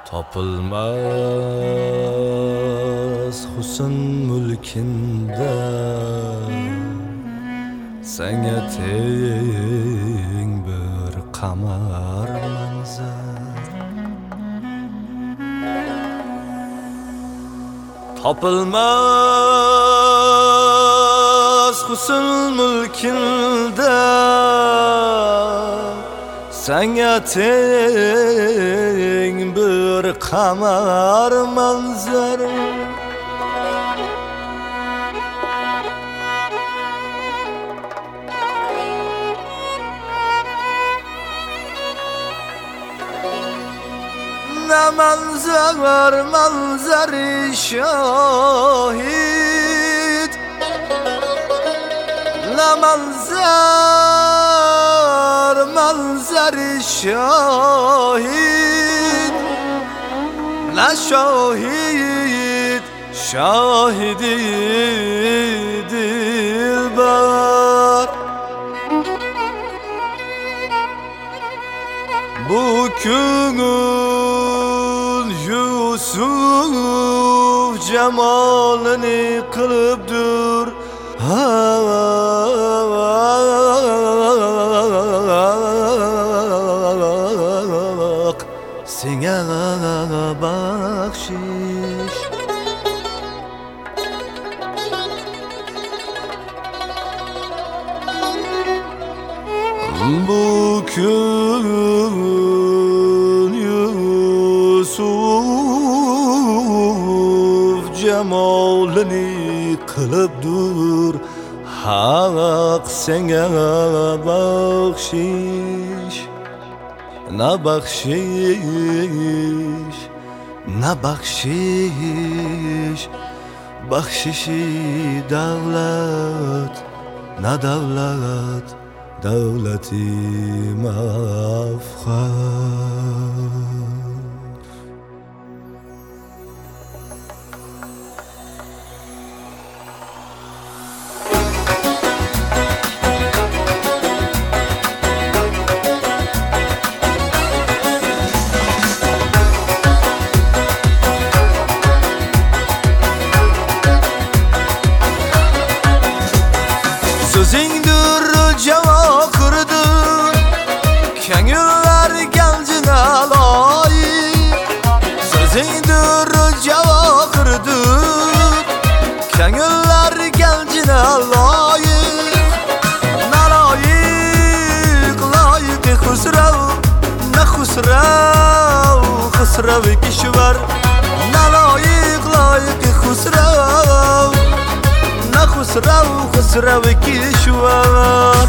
Topilmaz husn mulkinda senga teng bir qamar manzar. Topilmaz husn mulkinda senga teng bir qamar manzar. Ne manzar manzari şahit, ne manzar manzari şahit, ne şahit şahidi dilber. Bu ko'ngil Yusuf jamolini qilibdir senga baxshish. Bu ko'ngil Yusuf jamolini qilibdir haq senga baxshish. Na baxshish, na baxshish, baxshishi davlat, na davlat, davlati mafxar. So'zingdir javohirdir, ko'ngillar ganjina loyiq. So'zingdir javohirdir, ko'ngillar ganjina loyiq. Naloyiq loyiq xusrav, na xusrav xusrav kishvar. Naloyiq loyiq xusrav, na xusrav xusrav kishvar.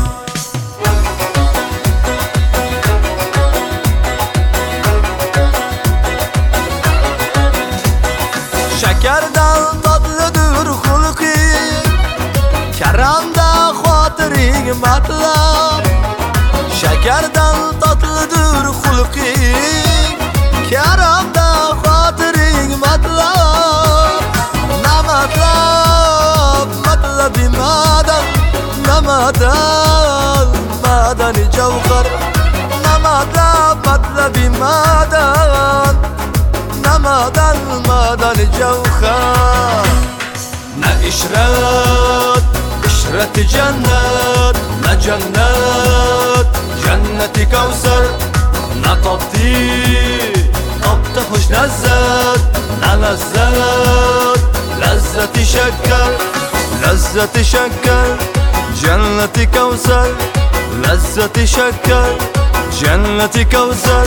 Shakardan totlidir xulqi, karamda xotiring matlab. Shakardan totlidir xulqi, karamda xotiring matlab. Na matlab matlabi madan, na madan madani javhar. Na matlab matlabi madan, na madan madani javhar. Na ishrat ishrati jannat, na jannat jannati kavsar. Na totdi totda xush lazzat, na lazzat lazzati shakkar. Lazzati shakkar jannati kavsar. Lazzati shakkar jannati kavsar.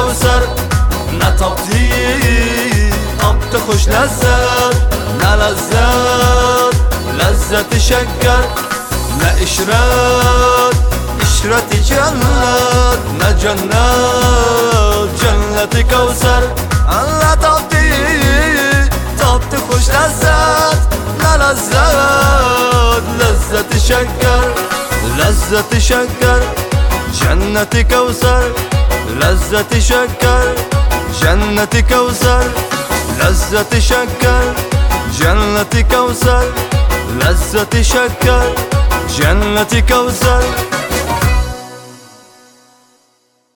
كوثر نطبتي طبت خوش لذت لا لذت لذت شكر لا إشرات إشرة جنة لا جنة جنة كوثر لا طبتي طبت خوش لذت لا لذت لذت شكر لذة شكر جنة كوثر لذة شكر جنة كوثر لذة شكر جنة كوثر لذة شكر جنة كوثر